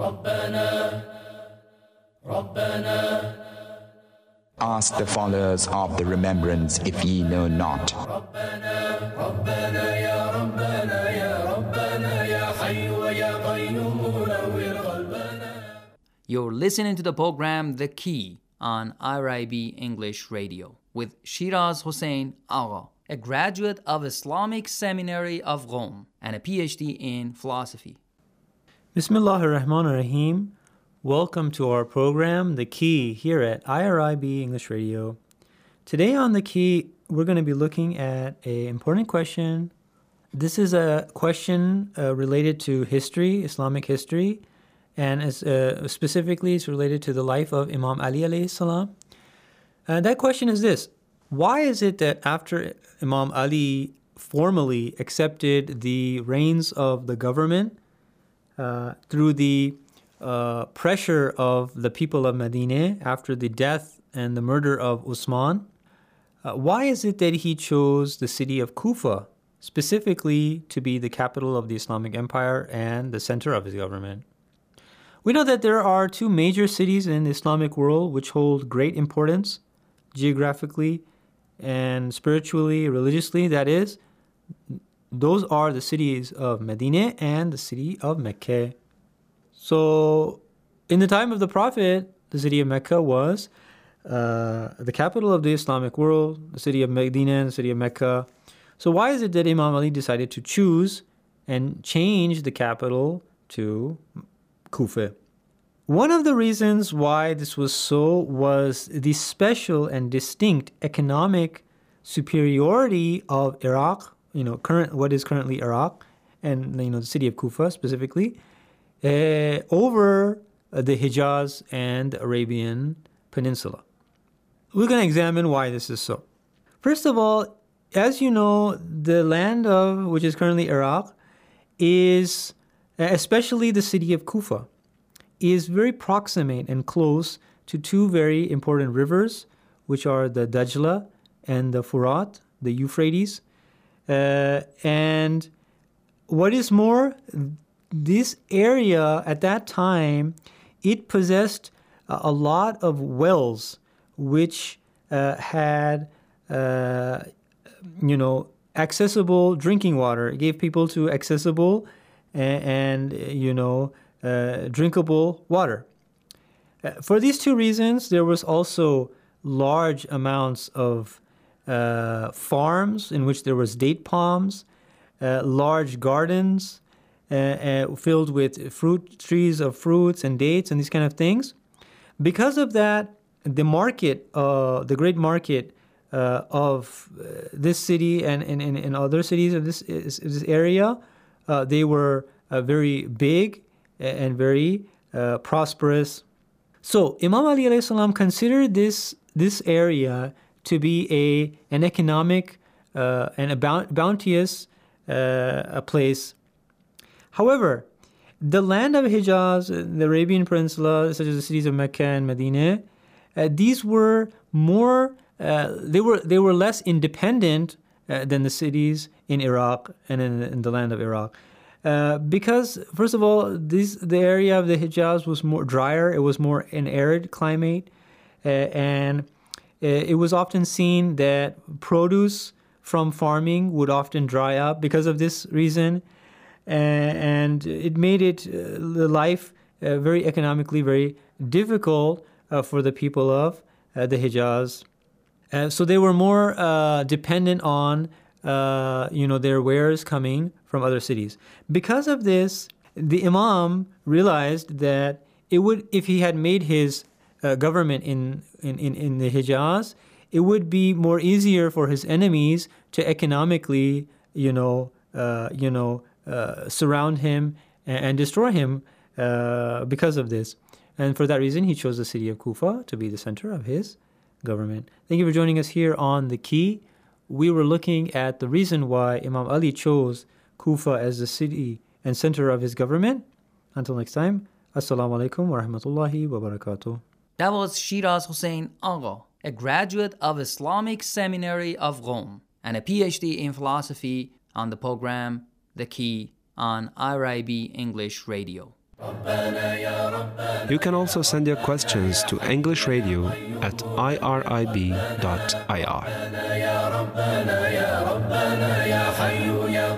Ask the followers of the remembrance if ye know not. You're listening to the program The Key on IRIB English Radio with Shiraz Hossein Agha, a graduate of Islamic Seminary of Rome and a PhD in philosophy. Bismillahir Rahmanir Rahim. Welcome to our program, The Key, here at IRIB English Radio. Today on The Key, we're going to be looking at an important question. This is a question related to history, Islamic history, and specifically it's related to the life of Imam Ali alayhi salam. That question is this: why is it that after Imam Ali formally accepted the reins of the government through the pressure of the people of Medina after the death and the murder of Usman, why is it that he chose the city of Kufa specifically to be the capital of the Islamic Empire and the center of his government? We know that there are two major cities in the Islamic world which hold great importance geographically and spiritually, religiously. That is, those are the cities of Medina and the city of Mecca. So, in the time of the Prophet, the city of Mecca was the capital of the Islamic world, the city of Medina and the city of Mecca. So why is it that Imam Ali decided to choose and change the capital to Kufa? One of the reasons why this was so was the special and distinct economic superiority of Iraq, what is currently Iraq, and the city of Kufa specifically, over the Hijaz and the Arabian Peninsula. We're going to examine why this is so. First of all, as you know, the land of which is currently Iraq is, especially the city of Kufa, is very proximate and close to two very important rivers, which are the Dajla and the Furat, the Euphrates. And what is more, this area at that time, it possessed a lot of wells which had, accessible drinking water. It gave people to accessible and drinkable water. For these two reasons, there was also large amounts of farms in which there was date palms, large gardens, filled with fruit trees of fruits and dates and these kind of things. Because of that, the market, the great market of this city and other cities of this area, they were very big and very prosperous. So Imam Ali alayhi salam considered this area to be an economic and a bounteous place. However, the land of Hijaz, the Arabian Peninsula, such as the cities of Mecca and Medina, these were more, they were less independent than the cities in Iraq and in the land of Iraq. Because, first of all, the area of the Hijaz was more drier, it was more an arid climate, and it was often seen that produce from farming would often dry up because of this reason. And it made the life very economically very difficult for the people of the Hijaz. So they were more dependent on their wares coming from other cities. Because of this, the Imam realized that it would, if he had made his government in the Hijaz, it would be more easier for his enemies to economically, surround him and destroy him because of this. And for that reason, he chose the city of Kufa to be the center of his government. Thank you for joining us here on The Key. We were looking at the reason why Imam Ali chose Kufa as the city and center of his government. Until next time, Assalamu alaikum wa rahmatullahi wa barakatuh. That was Shiraz Hossein Agha, a graduate of Islamic Seminary of Rome and a PhD in philosophy, on the program The Key on IRIB English Radio. You can also send your questions to englishradio@irib.ir.